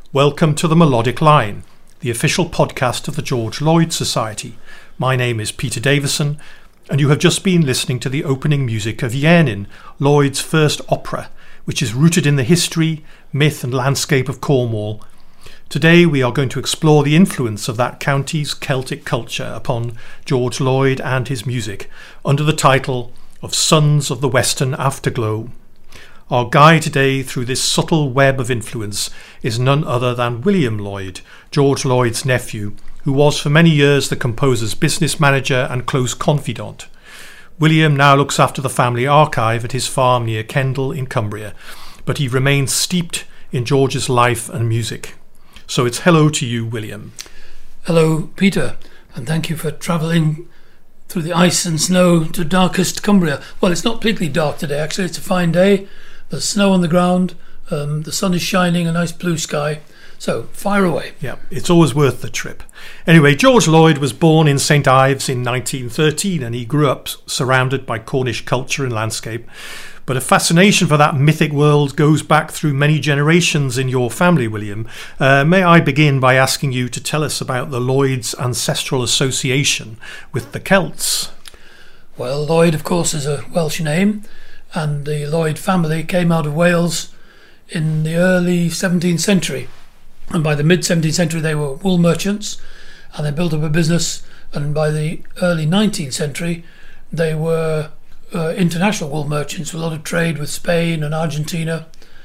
Welcome to the Melodic Line, the official podcast of the George Lloyd Society. My name is Peter Davison, and you have just been listening to the opening music of Yearnin, Lloyd's first opera, which is rooted in the history, myth and landscape of Cornwall. Today we are going to explore the influence of that county's Celtic culture upon George Lloyd and his music, under the title of Sons of the Western Afterglow. Our guide today through this subtle web of influence is none other than William Lloyd, George Lloyd's nephew, who was for many years the composer's business manager and close confidant. William now looks after the family archive at his farm near Kendal in Cumbria, but he remains steeped in George's life and music. So it's hello to you, William. Hello, Peter, and thank you for travelling through the ice and snow to darkest Cumbria. Well, it's not particularly dark today, actually. It's a fine day. There's snow on the ground, the sun is shining, a nice blue sky. So, fire away. Yeah, it's always worth the trip. Anyway, George Lloyd was born in St Ives in 1913 and he grew up surrounded by Cornish culture and landscape. But a fascination for that mythic world goes back through many generations in your family, William. May I begin by asking you to tell us about the Lloyd's ancestral association with the Celts? Well, Lloyd, of course, is a Welsh name, and the Lloyd family came out of Wales in the early 17th century. And by the mid-17th century, they were wool merchants, and they built up a business. And by the early 19th century, they were international wool merchants with a lot of trade with Spain and Argentina.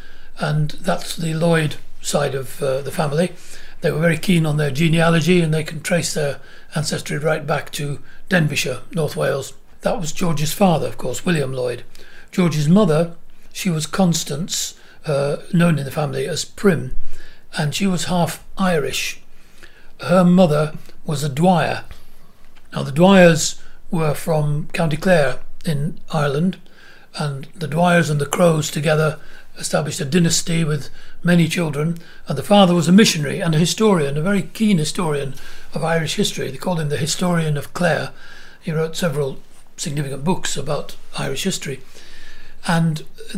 And that's the Lloyd side of the family. They were very keen on their genealogy, and they can trace their ancestry right back to Denbighshire, North Wales. That was George's father, of course, William Lloyd. George's mother, she was Constance, known in the family as Prim, and she was half Irish. Her mother was a Dwyer. Now, the Dwyers were from County Clare in Ireland, and the Dwyers and the Crows together established a dynasty with many children, and the father was a missionary and a historian, a very keen historian of Irish history. They called him the Historian of Clare. He wrote several significant books about Irish history. And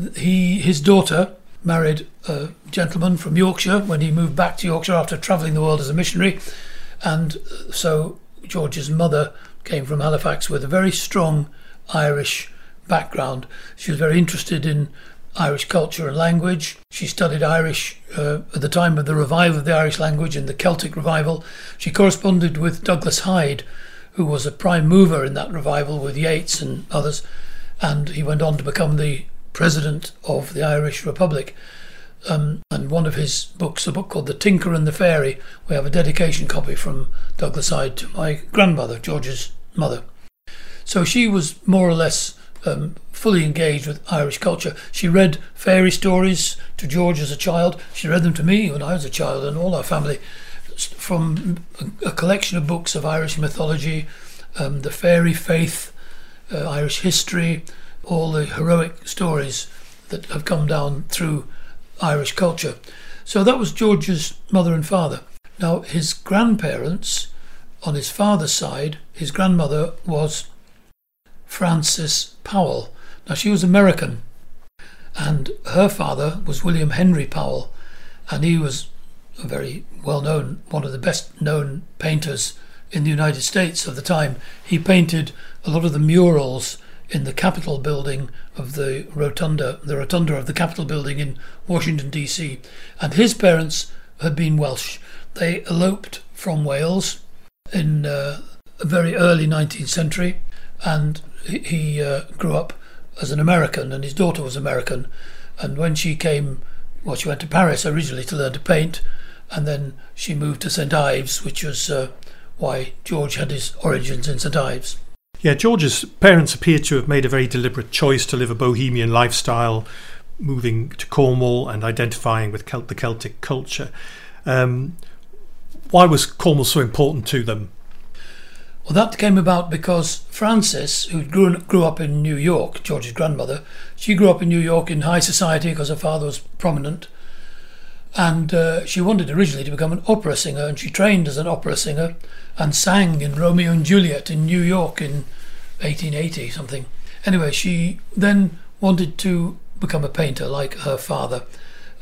his daughter married a gentleman from Yorkshire when he moved back to Yorkshire after travelling the world as a missionary. And so George's mother came from Halifax with a very strong Irish background. She was very interested in Irish culture and language. She studied Irish at the time of the revival of the Irish language and the Celtic revival. She corresponded with Douglas Hyde, who was a prime mover in that revival with Yeats and others. And he went on to become the president of the Irish Republic. And one of his books, a book called The Tinker and the Fairy, we have a dedication copy from Douglas Hyde to my grandmother, George's mother. So she was more or less fully engaged with Irish culture. She read fairy stories to George as a child. She read them to me when I was a child, and all our family, from a collection of books of Irish mythology, the fairy faith, Irish history, all the heroic stories that have come down through Irish culture. So that was George's mother and father. Now, his grandparents, on his father's side, his grandmother was Frances Powell. Now, she was American, and her father was William Henry Powell, and he was a very well-known, one of the best-known painters in the United States of the time. He painted a lot of the murals in the Capitol building of the rotunda of the Capitol building in Washington, D.C. And his parents had been Welsh. They eloped from Wales in the very early 19th century, and he grew up as an American, and his daughter was American. And when she came, well, she went to Paris originally to learn to paint, and then she moved to St Ives, which was why George had his origins in St Ives. Yeah, George's parents appear to have made a very deliberate choice to live a bohemian lifestyle, moving to Cornwall and identifying with the Celtic culture. Why was Cornwall so important to them? Well, that came about because Frances, who grew up in New York, George's grandmother, she grew up in New York in high society because her father was prominent. And she wanted originally to become an opera singer, and she trained as an opera singer and sang in Romeo and Juliet in New York in 1880 something. Anyway, she then wanted to become a painter like her father,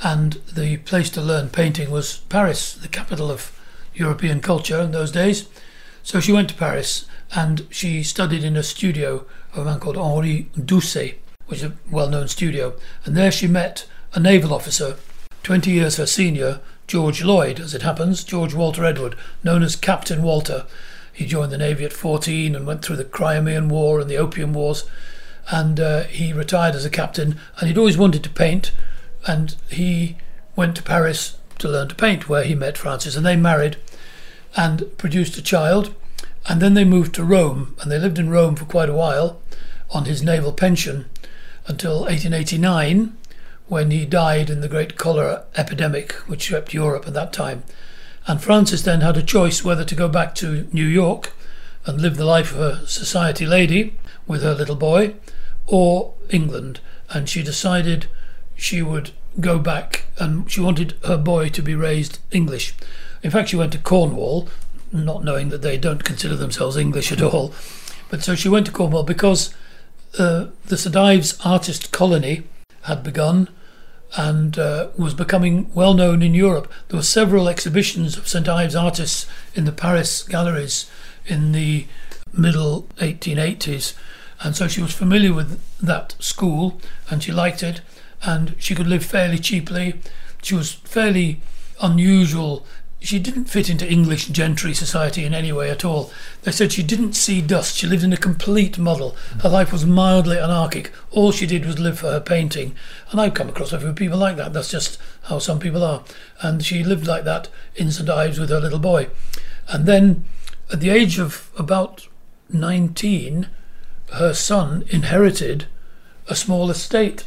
and the place to learn painting was Paris, the capital of European culture in those days. So she went to Paris and she studied in a studio of a man called Henri Doucet, which is a well-known studio. And there she met a naval officer, 20 years her senior, George Lloyd, as it happens, George Walter Edward, known as Captain Walter. He joined the Navy at 14 and went through the Crimean War and the Opium Wars. And he retired as a captain, and he'd always wanted to paint. And he went to Paris to learn to paint, where he met Frances, and they married and produced a child. And then they moved to Rome, and they lived in Rome for quite a while on his naval pension until 1889, when he died in the great cholera epidemic which swept Europe at that time. And Frances then had a choice whether to go back to New York and live the life of a society lady with her little boy, or England. And she decided she would go back, and she wanted her boy to be raised English. In fact, she went to Cornwall, not knowing that they don't consider themselves English at all. But so she went to Cornwall because the St Ives Artist Colony had begun and was becoming well known in Europe. There were several exhibitions of St Ives artists in the Paris galleries in the middle 1880s, and so she was familiar with that school and she liked it, and she could live fairly cheaply. She was fairly unusual. She didn't fit into English gentry society in any way at all. They said she didn't see dust. She lived in a complete muddle. Her life was mildly anarchic. All she did was live for her painting. And I've come across a few people like that. That's just how some people are. And she lived like that in St Ives with her little boy. And then at the age of about 19, her son inherited a small estate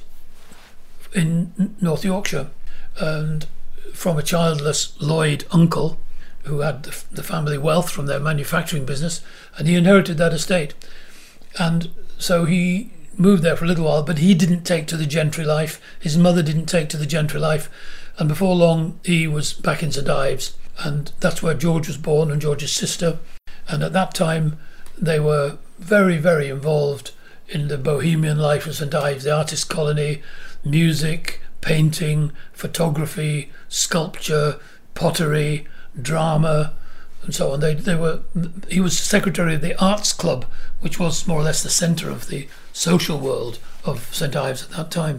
in North Yorkshire, and from a childless Lloyd uncle who had the family wealth from their manufacturing business, and he inherited that estate. And so he moved there for a little while, but he didn't take to the gentry life. His mother didn't take to the gentry life, and before long he was back in St Ives, and that's where George was born, and George's sister. And at that time they were very, very involved in the bohemian life of St Ives, the artist colony, music, painting, photography, sculpture, pottery, drama, and so on. He was secretary of the Arts Club, which was more or less the centre of the social world of St Ives at that time.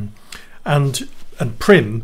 And Prim,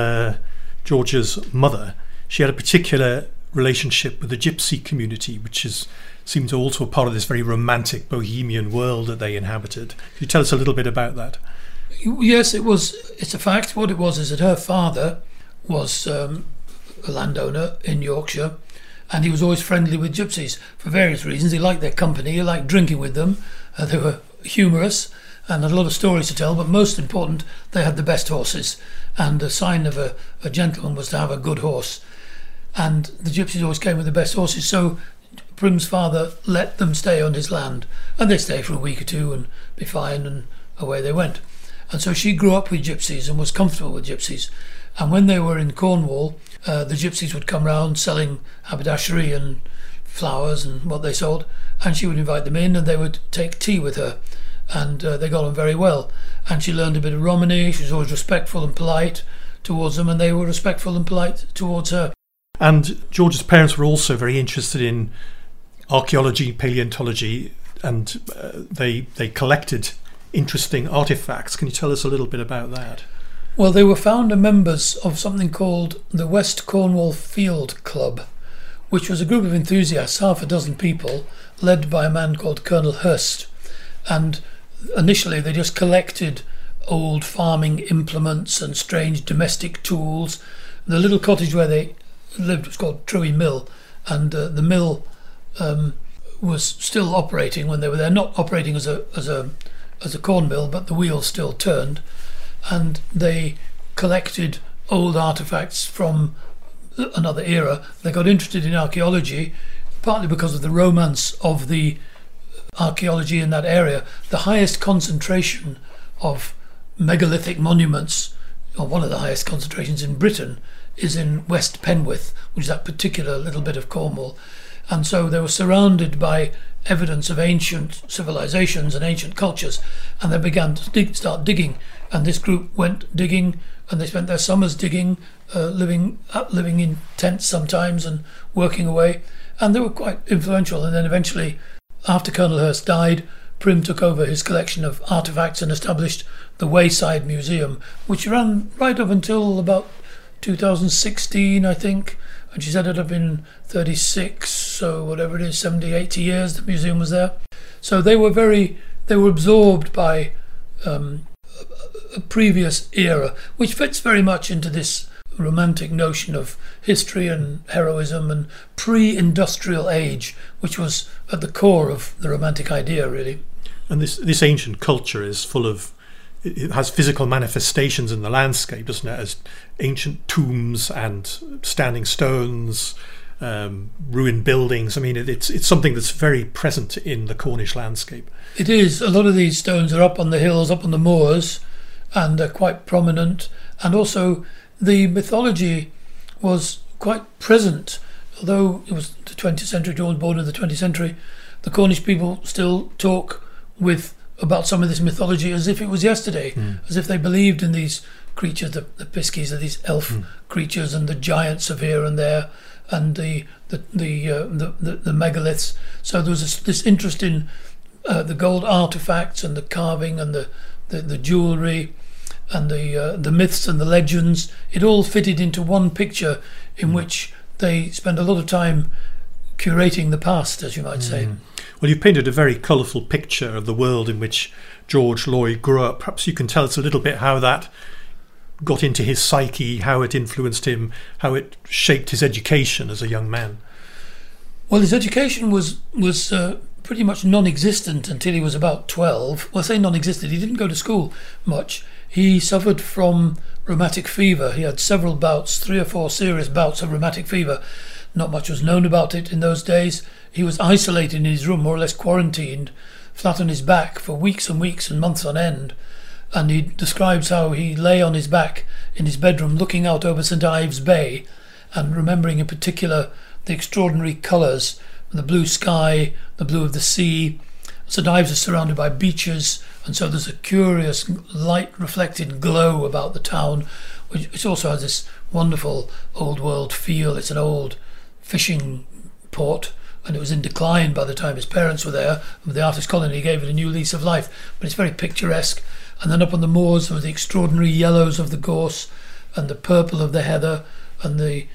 George's mother, she had a particular relationship with the gypsy community, which seems also a part of this very romantic bohemian world that they inhabited. Could you tell us a little bit about that? Yes, it's a fact. What it was is that her father was a landowner in Yorkshire, and he was always friendly with gypsies for various reasons. He liked their company, he liked drinking with them, they were humorous and had a lot of stories to tell, but most important, they had the best horses, and the sign of a gentleman was to have a good horse. And the gypsies always came with the best horses, so Prim's father let them stay on his land, and they stay for a week or two and be fine, and away they went. And so she grew up with gypsies and was comfortable with gypsies. And when they were in Cornwall, the gypsies would come round selling haberdashery and flowers and what they sold, and she would invite them in and they would take tea with her, and they got on very well. And she learned a bit of Romany. She was always respectful and polite towards them, and they were respectful and polite towards her. And George's parents were also very interested in archaeology, paleontology, and they collected interesting artifacts. Can you tell us a little bit about that? Well, they were founder members of something called the West Cornwall Field Club, which was a group of enthusiasts, half a dozen people, led by a man called Colonel Hurst. And initially they just collected old farming implements and strange domestic tools. The little cottage where they lived was called Truey Mill, and the mill was still operating when they were there, not operating as a corn mill, but the wheels still turned. And they collected old artifacts from another era. They got interested in archaeology, partly because of the romance of the archaeology in that area. The highest concentration of megalithic monuments, or one of the highest concentrations in Britain, is in West Penwith, which is that particular little bit of Cornwall. And so they were surrounded by evidence of ancient civilizations and ancient cultures, and they began to start digging. And this group went digging, and they spent their summers digging, living in tents sometimes and working away, and they were quite influential. And then eventually, after Colonel Hurst died, Prim took over his collection of artefacts and established the Wayside Museum, which ran right up until about 2016, I think. And she said it'd have been 36, so whatever it is, 70, 80 years the museum was there. So they were absorbed by a previous era, which fits very much into this romantic notion of history and heroism and pre-industrial age, which was at the core of the romantic idea, really. And this ancient culture is full of, it has physical manifestations in the landscape, doesn't it, as ancient tombs and standing stones, ruined buildings. I mean, it's something that's very present in the Cornish landscape. It is. A lot of these stones are up on the hills, up on the moors, and are quite prominent. And also the mythology was quite present. Although it was the 20th century, George born in the 20th century, the Cornish people still talk about some of this mythology as if it was yesterday, as if they believed in these creatures, the Piskies, are these elf creatures, and the giants of here and there, and the megaliths. So there was this interest in the gold artifacts and the carving and the jewellery and the myths and the legends. It all fitted into one picture in which they spend a lot of time curating the past, as you might say. Well, you've painted a very colourful picture of the world in which George Lloyd grew up. Perhaps you can tell us a little bit how that got into his psyche, how it influenced him, how it shaped his education as a young man. Well, his education was pretty much non-existent until he was about 12. Well, I say non-existent, he didn't go to school much. He suffered from rheumatic fever. He had several bouts, 3 or 4 serious bouts of rheumatic fever. Not much was known about it in those days. He was isolated in his room, more or less quarantined, flat on his back for weeks and weeks and months on end. And he describes how he lay on his back in his bedroom looking out over St Ives Bay and remembering in particular the extraordinary colours, the blue sky, the blue of the sea. St Ives is surrounded by beaches, and so there's a curious light reflected glow about the town, which also has this wonderful old world feel. It's an old fishing port, and it was in decline by the time his parents were there. The artist colony gave it a new lease of life, but it's very picturesque. And then up on the moors there were the extraordinary yellows of the gorse and the purple of the heather and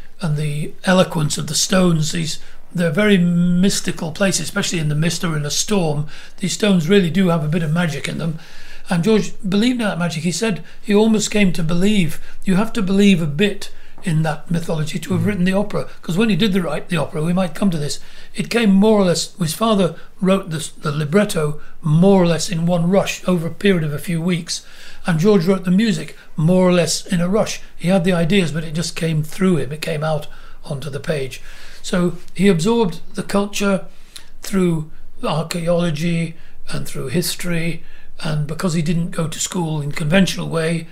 the eloquence of the stones. They're very mystical places, especially in the mist or in a storm. These stones really do have a bit of magic in them. And George believed in that magic. He said he almost came to believe. You have to believe a bit in that mythology to have written the opera, because when he did write the opera, we might come to this, it came more or less, his father wrote the libretto more or less in one rush over a period of a few weeks, and George wrote the music more or less in a rush. He had the ideas, but it just came through him, it came out onto the page. So he absorbed the culture through archaeology and through history, and because he didn't go to school in conventional way,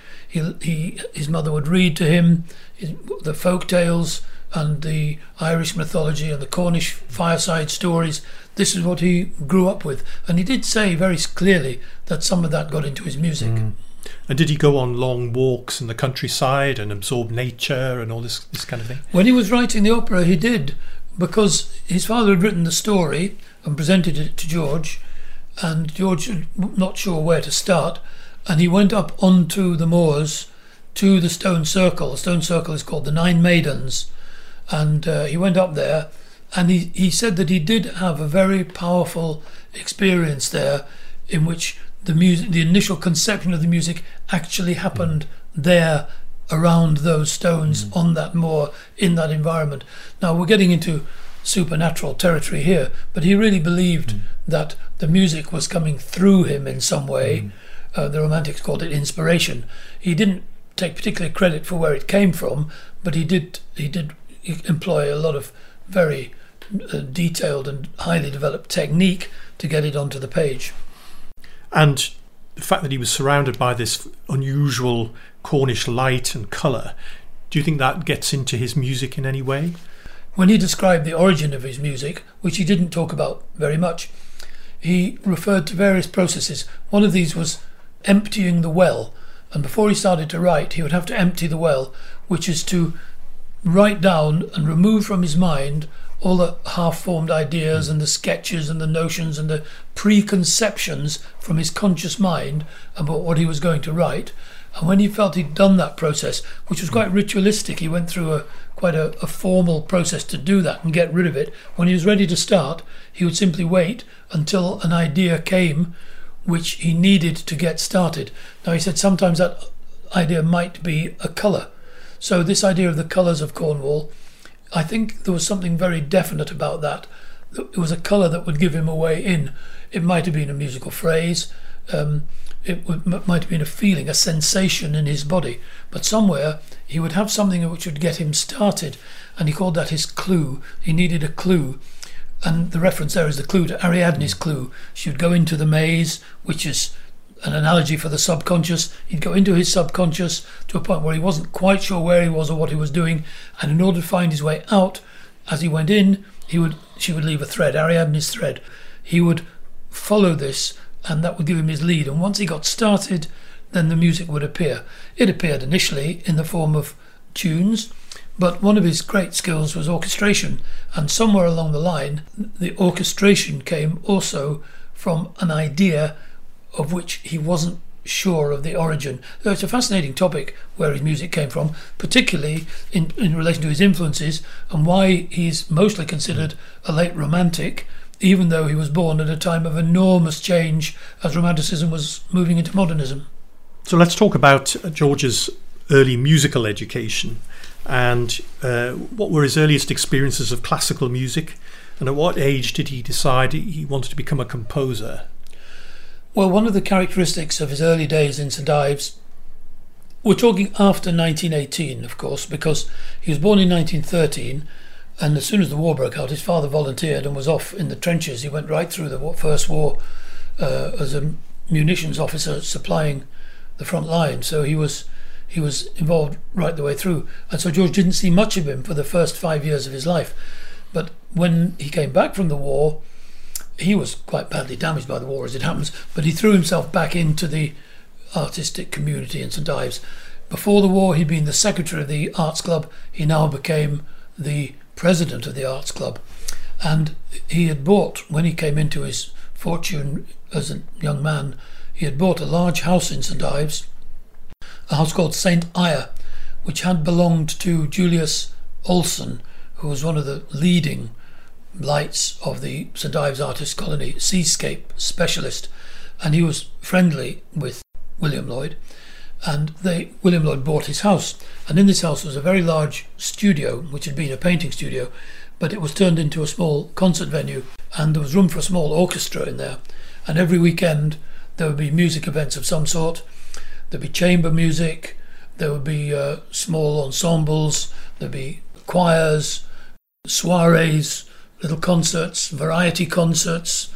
his mother would read to him the folk tales and the Irish mythology and the Cornish fireside stories. This is what he grew up with, and he did say very clearly that some of that got into his music. And did he go on long walks in the countryside and absorb nature and all this kind of thing? When he was writing the opera, he did, because his father had written the story and presented it to George, and George was not sure where to start, and he went up onto the moors to the stone circle. The stone circle is called the Nine Maidens, and he went up there, and he said that he did have a very powerful experience there, in which the initial conception of the music actually happened there around those stones on that moor, in that environment. Now we're getting into supernatural territory here, but he really believed that the music was coming through him in some way. The Romantics called it inspiration. He didn't take particular credit for where it came from, but he did employ a lot of very detailed and highly developed technique to get it onto the page. And the fact that he was surrounded by this unusual Cornish light and colour, do you think that gets into his music in any way? When he described the origin of his music, which he didn't talk about very much, he referred to various processes. One of these was emptying the well. And before he started to write, he would have to empty the well, which is to write down and remove from his mind all the half-formed ideas and the sketches and the notions and the preconceptions from his conscious mind about what he was going to write. And when he felt he'd done that process, which was quite ritualistic, he went through quite a formal process to do that and get rid of it. When he was ready to start, he would simply wait until an idea came which he needed to get started. Now, he said sometimes that idea might be a colour. So this idea of the colours of Cornwall, I think there was something very definite about that. It was a colour that would give him a way in. It might have been a musical phrase, might have been a feeling, a sensation in his body, but somewhere he would have something which would get him started, and he called that his clue. He needed a clue. And the reference there is the clue to Ariadne's clue. She would go into the maze, which is an analogy for the subconscious. He'd go into his subconscious to a point where he wasn't quite sure where he was or what he was doing, and in order to find his way out, as he went in, she would leave a thread, Ariadne's thread. He would follow this, and that would give him his lead. And once he got started, then the music would appear. It appeared initially in the form of tunes, but one of his great skills was orchestration, and somewhere along the line the orchestration came also from an idea of which he wasn't sure of the origin. So it's a fascinating topic where his music came from, particularly in relation to his influences and why he's mostly considered a late romantic, even though he was born at a time of enormous change as romanticism was moving into modernism. So let's talk about George's early musical education. And what were his earliest experiences of classical music, and at what age did he decide he wanted to become a composer? Well, one of the characteristics of his early days in St Ives, we're talking after 1918, of course, because he was born in 1913, and as soon as the war broke out, his father volunteered and was off in the trenches. He went right through the First War as a munitions officer supplying the front line, so he was involved right the way through, and so George didn't see much of him for the first 5 years of his life. But when he came back from the war, he was quite badly damaged by the war, as it happens, but he threw himself back into the artistic community in St Ives. Before the war, he'd been the secretary of the Arts Club. He now became the president of the Arts Club, and he had bought, when he came into his fortune as a young man, he had bought a large house in St Ives, a house called St Eyre, which had belonged to Julius Olson, who was one of the leading lights of the St Ives Artist Colony, seascape specialist, and he was friendly with William Lloyd, and William Lloyd bought his house, and in this house was a very large studio, which had been a painting studio, but it was turned into a small concert venue, and there was room for a small orchestra in there, and every weekend there would be music events of some sort. There'd be chamber music, there would be small ensembles, there'd be choirs, soirees, little concerts, variety concerts.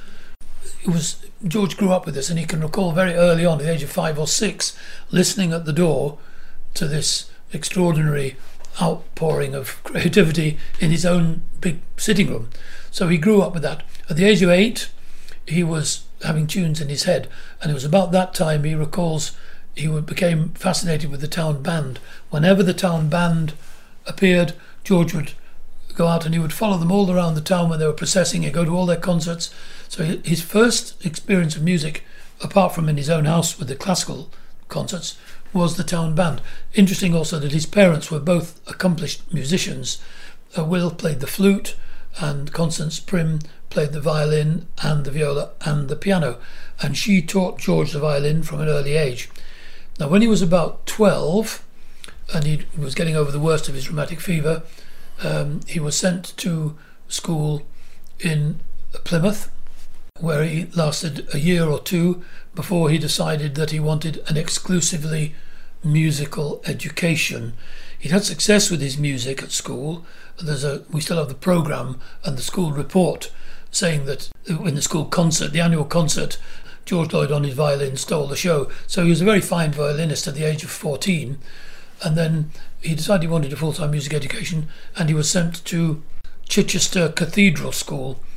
George grew up with this, and he can recall very early on, at the age of 5 or 6, listening at the door to this extraordinary outpouring of creativity in his own big sitting room. So he grew up with that. At the age of 8, he was having tunes in his head, and it was about that time he recalls he became fascinated with the town band. Whenever the town band appeared, George would go out and he would follow them all around the town when they were processing. He'd go to all their concerts. So his first experience of music, apart from in his own house with the classical concerts, was the town band. Interesting also that his parents were both accomplished musicians. Will played the flute, and Constance Prim played the violin and the viola and the piano, and she taught George the violin from an early age. Now, when he was about 12, and he was getting over the worst of his rheumatic fever, he was sent to school in Plymouth, where he lasted a year or two before he decided that he wanted an exclusively musical education. He'd had success with his music at school. We still have the programme and the school report saying that in the school concert, the annual concert, George Lloyd on his violin stole the show. So he was a very fine violinist at the age of 14, and then he decided he wanted a full-time music education, and he was sent to Chichester Cathedral School,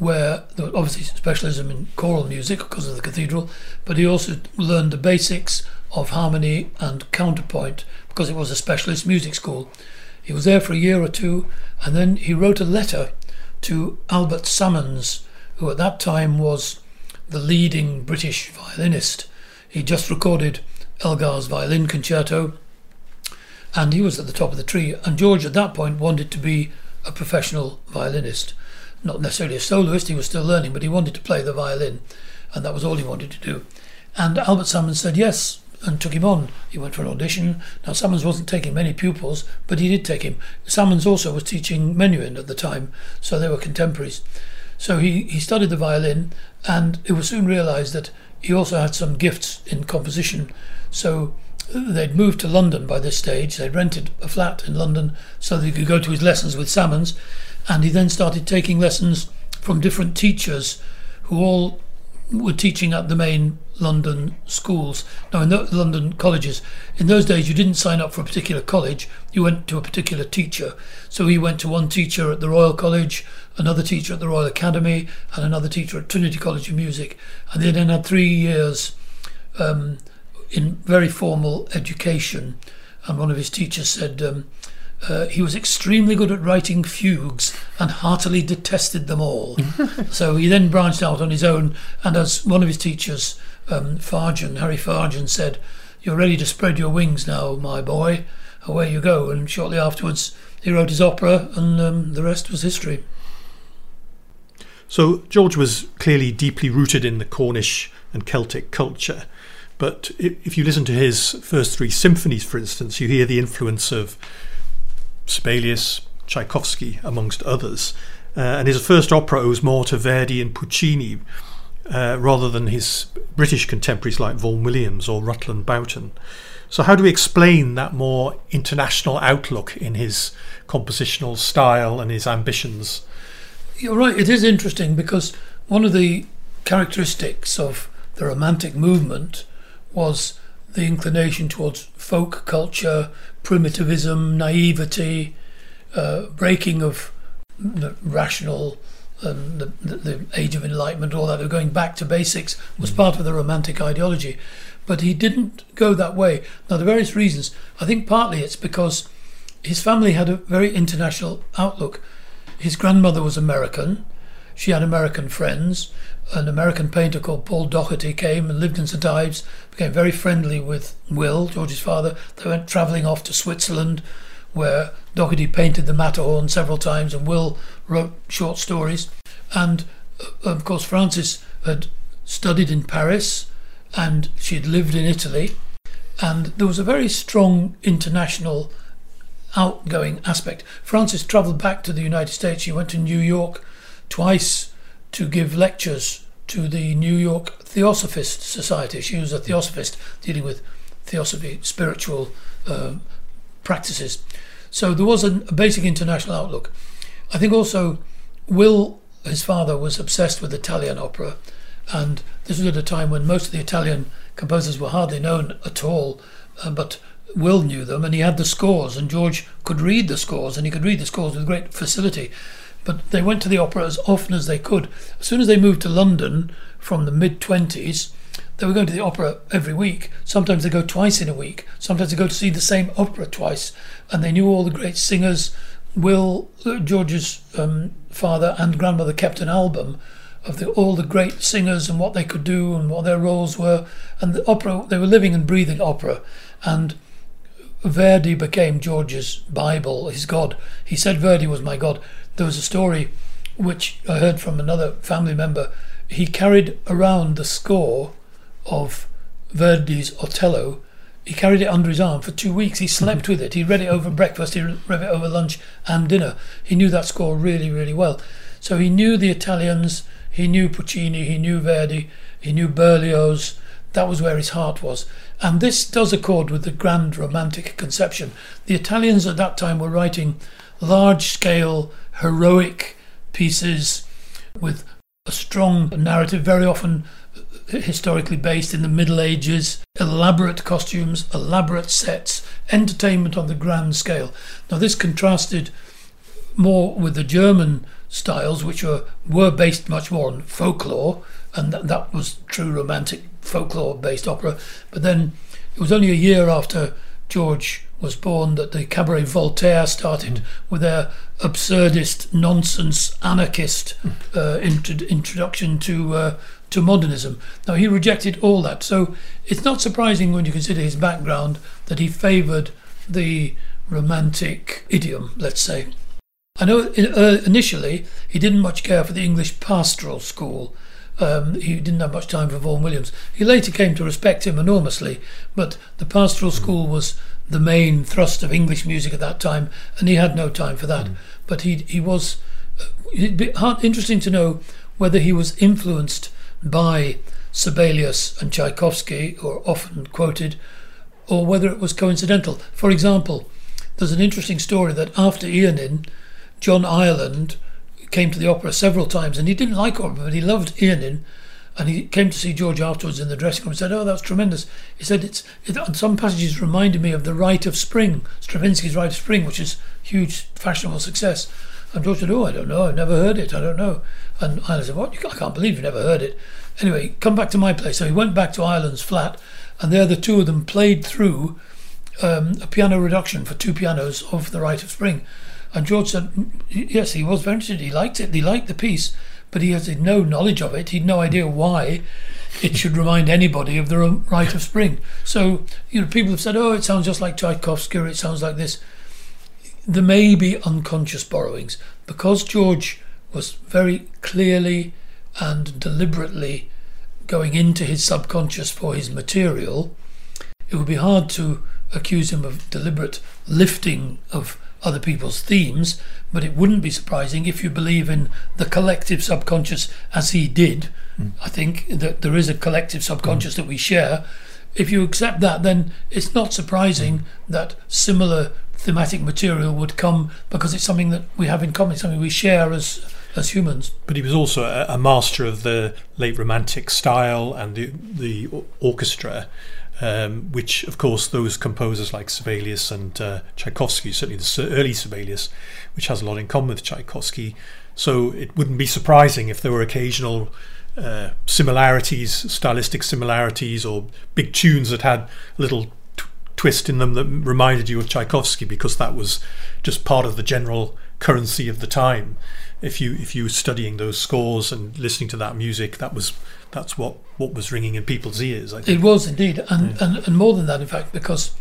where there was obviously specialism in choral music because of the cathedral, but he also learned the basics of harmony and counterpoint because it was a specialist music school. He was there for a year or two, and then he wrote a letter to Albert Salmons, who at that time was the leading British violinist. He just recorded Elgar's violin concerto, and he was at the top of the tree. And George at that point wanted to be a professional violinist, not necessarily a soloist. He was still learning, but he wanted to play the violin, and that was all he wanted to do. And Albert Salmons said yes and took him on. He went for an audition. Now Salmons wasn't taking many pupils, but he did take him. Salmons also was teaching Menuhin at the time, so they were contemporaries. So he studied the violin, and it was soon realised that he also had some gifts in composition. So they'd moved to London by this stage. They'd rented a flat in London so that he could go to his lessons with Salmons, and he then started taking lessons from different teachers who all were teaching at the main London schools. Now, in the London colleges, in those days you didn't sign up for a particular college, you went to a particular teacher. So he went to one teacher at the Royal College, another teacher at the Royal Academy, and another teacher at Trinity College of Music. And they then had 3 years in very formal education. And one of his teachers said he was extremely good at writing fugues and heartily detested them all. So he then branched out on his own, and as one of his teachers, Harry Farjan, said, "You're ready to spread your wings now, my boy. Away you go." And shortly afterwards he wrote his opera, and the rest was history. So George was clearly deeply rooted in the Cornish and Celtic culture. But if you listen to his first 3 symphonies, for instance, you hear the influence of Sibelius, Tchaikovsky, amongst others. And his first opera owes more to Verdi and Puccini rather than his British contemporaries like Vaughan Williams or Rutland Boughton. So how do we explain that more international outlook in his compositional style and his ambitions? You're right, it is interesting because one of the characteristics of the Romantic movement was the inclination towards folk culture, primitivism, naivety, breaking of the rational, the age of enlightenment, all that, going back to basics was part of the Romantic ideology. But he didn't go that way. Now, the various reasons, I think partly it's because his family had a very international outlook. His grandmother was American. She had American friends. An American painter called Paul Doherty came and lived in St Ives, became very friendly with Will, George's father. They went travelling off to Switzerland, where Doherty painted the Matterhorn several times and Will wrote short stories. And of course Frances had studied in Paris and she had lived in Italy, and there was a very strong international outgoing aspect. Frances travelled back to the United States. She went to New York twice to give lectures to the New York Theosophist Society. She was a theosophist dealing with theosophy, spiritual practices. So there was a basic international outlook. I think also Will, his father, was obsessed with Italian opera, and this was at a time when most of the Italian composers were hardly known at all, but Will knew them and he had the scores, and George could read the scores, and he could read the scores with great facility. But they went to the opera as often as they could. As soon as they moved to London from the mid-20s, they were going to the opera every week. Sometimes they go twice in a week. Sometimes they go to see the same opera twice. And they knew all the great singers. Will, George's father and grandmother, kept an album of all the great singers and what they could do and what their roles were. And the opera, they were living and breathing opera. And Verdi became George's Bible, his God. He said Verdi was my God. There was a story which I heard from another family member. He carried around the score of Verdi's Otello. He carried it under his arm for 2 weeks. He slept with it. He read it over breakfast. He read it over lunch and dinner. He knew that score really, really well. So he knew the Italians. He knew Puccini. He knew Verdi. He knew Berlioz. That was where his heart was. And this does accord with the grand Romantic conception. The Italians at that time were writing large-scale, heroic pieces with a strong narrative, very often historically based in the Middle Ages, elaborate costumes, elaborate sets, entertainment on the grand scale. Now this contrasted more with the German styles, which were based much more on folklore, and that was true romantic folklore-based opera. But then it was only a year after George was born that the Cabaret Voltaire started with their absurdist, nonsense, anarchist introduction to modernism. Now, he rejected all that, so it's not surprising when you consider his background that he favoured the romantic idiom, let's say. I know initially he didn't much care for the English pastoral school. He didn't have much time for Vaughan Williams. He later came to respect him enormously, but the pastoral school was the main thrust of English music at that time, and he had no time for that. But he was... it'd be interesting to know whether he was influenced by Sibelius and Tchaikovsky, or often quoted, or whether it was coincidental. For example, there's an interesting story that after Eonin, John Ireland came to the opera several times, and he didn't like opera, but he loved Eonin, and he came to see George afterwards in the dressing room and said, "Oh, that's tremendous." He said, some passages reminded me of the Rite of Spring, Stravinsky's Rite of Spring, which is huge fashionable success. And George said, "Oh, I don't know, I've never heard it, I don't know." And Ireland said, "What? I can't believe you've never heard it." Anyway, come back to my place. So he went back to Ireland's flat, and there the two of them played through a piano reduction for two pianos of the Rite of Spring. And George said, yes, he was very interested. He liked it. He liked the piece, but he had no knowledge of it. He'd no idea why it should remind anybody of the Rite of Spring. So, people have said, "Oh, it sounds just like Tchaikovsky, or it sounds like this." There may be unconscious borrowings. Because George was very clearly and deliberately going into his subconscious for his material, it would be hard to accuse him of deliberate lifting of other people's themes, but it wouldn't be surprising if you believe in the collective subconscious as he did. I think that there is a collective subconscious that we share. If you accept that, then it's not surprising that similar thematic material would come, because it's something that we have in common, something we share as humans. But he was also a master of the late Romantic style and the orchestra, which, of course, those composers like Sibelius and Tchaikovsky, certainly the early Sibelius, which has a lot in common with Tchaikovsky. So it wouldn't be surprising if there were occasional similarities, stylistic similarities, or big tunes that had a little twist in them that reminded you of Tchaikovsky, because that was just part of the general currency of the time. If you were studying those scores and listening to that music, that's what was ringing in people's ears, I think. It was indeed, and more than that, in fact, because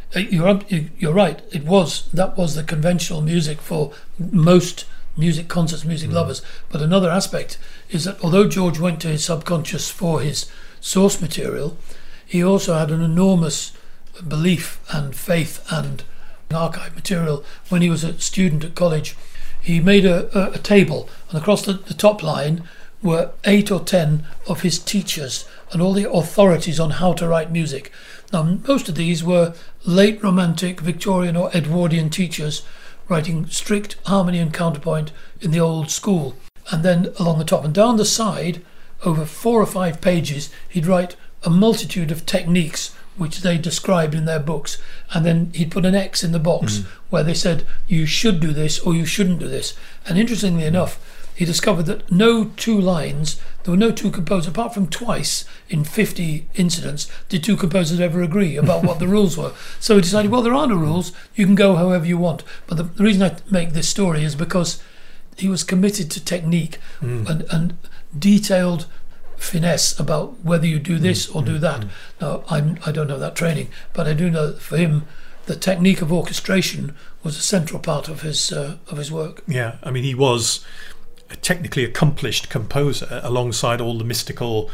you're right. That was the conventional music for most music concerts, music lovers. But another aspect is that although George went to his subconscious for his source material, he also had an enormous belief and faith and archive material. When he was a student at college, he made a table, and across the top line were 8 or 10 of his teachers and all the authorities on how to write music. Now, most of these were late Romantic, Victorian or Edwardian teachers writing strict harmony and counterpoint in the old school. And then along the top and down the side, over 4 or 5 pages, he'd write a multitude of techniques which they described in their books, and then he'd put an X in the box where they said you should do this or you shouldn't do this. And interestingly enough, he discovered that there were no two composers, apart from twice in 50 incidents, did two composers ever agree about what the rules were. So he decided, well, there are no rules, you can go however you want. But the reason I make this story is because he was committed to technique and detailed finesse about whether you do this or do that. Now, I don't have that training, but I do know that for him, the technique of orchestration was a central part of his work. Yeah, I mean, he was a technically accomplished composer alongside all the mystical,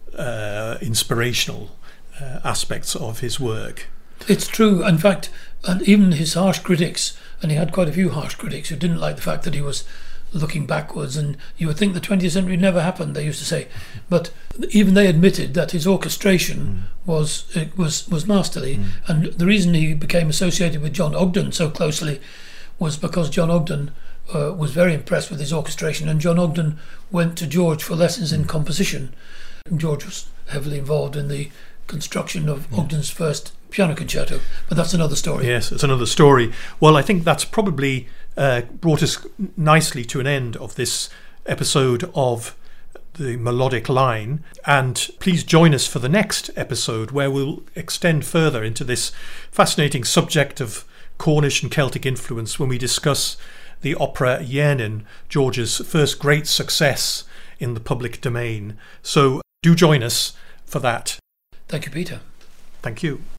inspirational aspects of his work. It's true. In fact, and even his harsh critics, and he had quite a few harsh critics who didn't like the fact that he was looking backwards, and you would think the 20th century never happened, they used to say. But even they admitted that his orchestration was masterly. And the reason he became associated with John Ogden so closely was because John Ogden was very impressed with his orchestration, and John Ogden went to George for lessons in composition. And George was heavily involved in the construction of Ogden's first piano concerto, but that's another story. Yes, it's another story. Well, I think that's probably brought us nicely to an end of this episode of the Melodic Line, and please join us for the next episode where we'll extend further into this fascinating subject of Cornish and Celtic influence when we discuss the opera Yearnin', George's first great success in the public domain. So do join us for that. Thank you, Peter. Thank you.